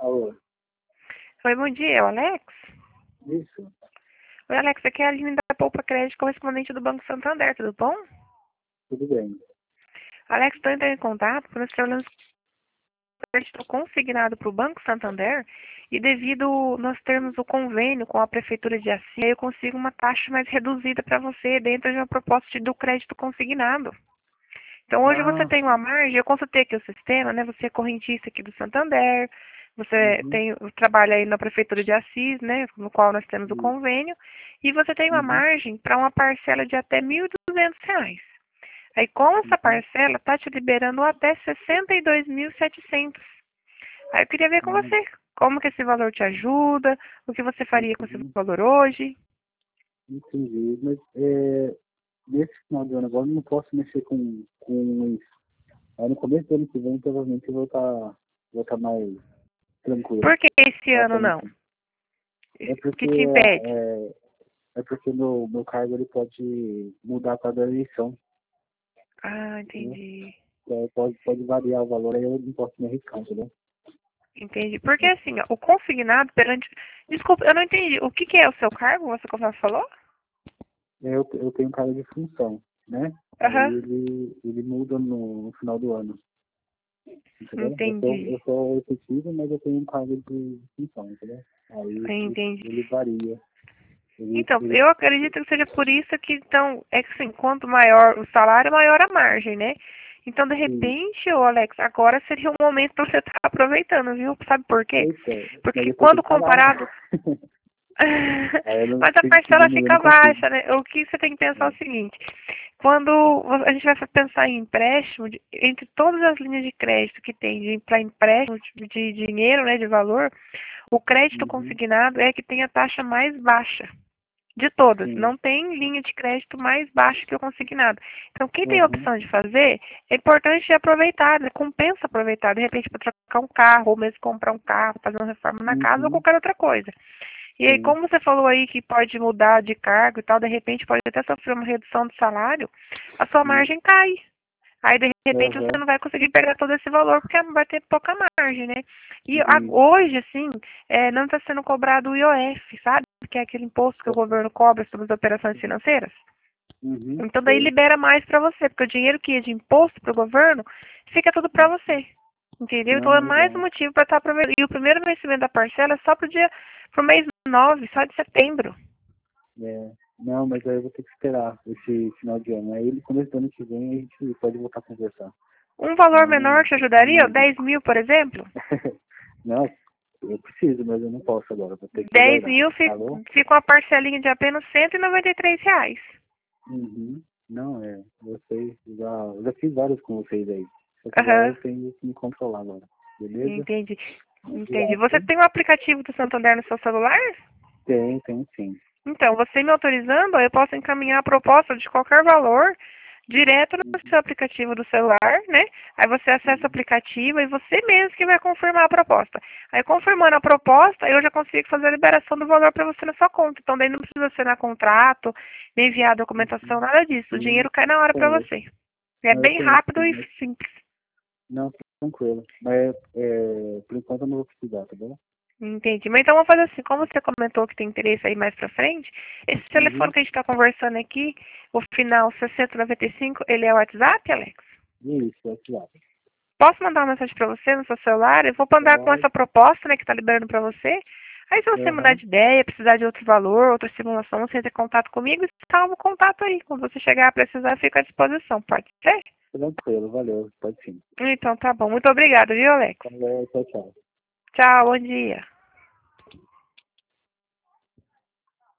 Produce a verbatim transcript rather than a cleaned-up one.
Alô, Oi, bom dia, é o Alex? isso, Oi, Alex, aqui é a Aline da Poupa Crédito, correspondente do Banco Santander, tudo bom? tudo bem. Alex, estou entrando em contato porque nós trabalhamos com crédito consignado para o Banco Santander e devido nós termos o convênio com a Prefeitura de Assis, eu consigo uma taxa mais reduzida para você dentro de uma proposta de- do crédito consignado. Então, hoje você Ah, tem uma margem, eu consultei aqui o sistema, né? Você é correntista aqui do Santander, você uhum, tem, trabalha aí na Prefeitura de Assis, né? No qual nós temos o isso, convênio, e você tem uma uhum, margem para uma parcela de até mil e duzentos reais. Aí, com essa uhum, parcela, está te liberando até sessenta e dois mil e setecentos. Aí, eu queria ver com uhum, você como que esse valor te ajuda, o que você faria com esse uhum, valor hoje. entendi. Mas é, nesse final de ano agora eu não posso mexer com, com isso. Aí no começo do ano que vem, provavelmente eu vou estar vou estar mais tranquilo. Por que esse Tá ano não? pensando. É O porque que te impede? é, é porque meu, meu cargo ele pode mudar para a eleição, Ah, entendeu? entendi. É, pode, pode variar o valor, aí eu não posso me arriscar, entendeu? Entendi. Porque assim, ó, o consignado perante. Desculpa, eu não entendi. O que, que é o seu cargo? Você como falou? Eu, eu tenho cargo de função, né? Aí Aham. ele, ele muda no, no final do ano, entendeu? Eu sou, Entendi. eu sou efetivo, mas eu tenho um cargo de função, entendeu? Aí ele, Entendi. ele varia. Ele, Então, ele, eu acredito que seja por isso que, então, é que assim, quanto maior o salário, maior a margem, né? Então, de ele, repente, ô Alex, agora seria o momento para você estar aproveitando, viu? Sabe por quê? eita, mas Porque depois tem quando que pagar. comparado. Aí eu não Mas a tenho que parcela diminuir, eu não fica consigo. baixa, né? O que você tem que pensar é É. o seguinte: quando a gente vai pensar em empréstimo, de- entre todas as linhas de crédito que tem para empréstimo de, de dinheiro, né, de valor, o crédito Uhum, consignado é que tem a taxa mais baixa de todas. sim. Não tem linha de crédito mais baixa que o consignado. Então, quem tem a Uhum, opção de fazer, é importante aproveitar, né? Compensa aproveitar, de repente, para trocar um carro, ou mesmo comprar um carro, fazer uma reforma na casa ou uhum, qualquer outra coisa. E aí, sim. como você falou aí que pode mudar de cargo e tal, de repente pode até sofrer uma redução de salário, a sua Isso. margem cai. Aí, de repente, você Uhum, não vai conseguir pegar todo esse valor, porque vai ter pouca margem, né? E a- isso. hoje, assim, é, não está sendo cobrado o I O F, sabe? Que é aquele imposto que o governo cobra sobre as operações financeiras. Uhum, Então, daí sei. libera mais para você, porque o dinheiro que ia de imposto para o governo fica tudo para você. Entendeu? Então, é Não, mais um legal. motivo para estar aproveitando. E o primeiro vencimento da parcela é só para o dia, pro mês nove, só de setembro. É, não, mas aí eu vou ter que esperar esse final de ano. Aí no começo do ano que vem a gente pode voltar a conversar. Um valor menor Não, te ajudaria? não, dez mil, por exemplo? não, eu preciso, mas eu não posso agora, vou ter que dez aguardar. mil fica, Alô? fica uma parcelinha de apenas cento e noventa e três reais. Uhum. Não, é, eu sei, já, eu já fiz vários com vocês aí. Só que agora eu Aham, tenho que me controlar agora. Beleza? entendi. Entendi. Obrigado, Você tá? tem um aplicativo do Santander no seu celular? Tem, tem sim. Então, você me autorizando, eu posso encaminhar a proposta de qualquer valor direto no Uhum. seu aplicativo do celular, né? Aí você acessa o Uhum. aplicativo e você mesmo que vai confirmar a proposta. Aí, confirmando a proposta, eu já consigo fazer a liberação do valor para você na sua conta. Então, daí não precisa assinar contrato, nem enviar documentação, Uhum. nada disso. O Sim, dinheiro cai na hora para conheço. você. É Não, eu bem conheço, rápido sim, e mas simples. não, tranquilo. Mas é, por enquanto eu não vou precisar, tá bom? Entendi. Mas então vamos fazer assim, como você comentou que tem interesse aí mais pra frente, esse telefone Uhum. que a gente está conversando aqui, o final sessenta noventa e cinco, ele é o WhatsApp, Alex? Isso, é claro. Posso mandar uma mensagem para você no seu celular? Eu vou mandar com Pode. essa proposta, né, que está liberando para você. Aí se você mudar Aham. de ideia, precisar de outro valor, outra simulação, você entra em contato comigo, salva o contato aí. Quando você chegar a precisar, fica à disposição. Pode ser? Tranquilo, valeu. Pode sim. Então tá bom. Muito obrigada, viu, Alex? Valeu, tchau, tchau. Tchau, bom dia.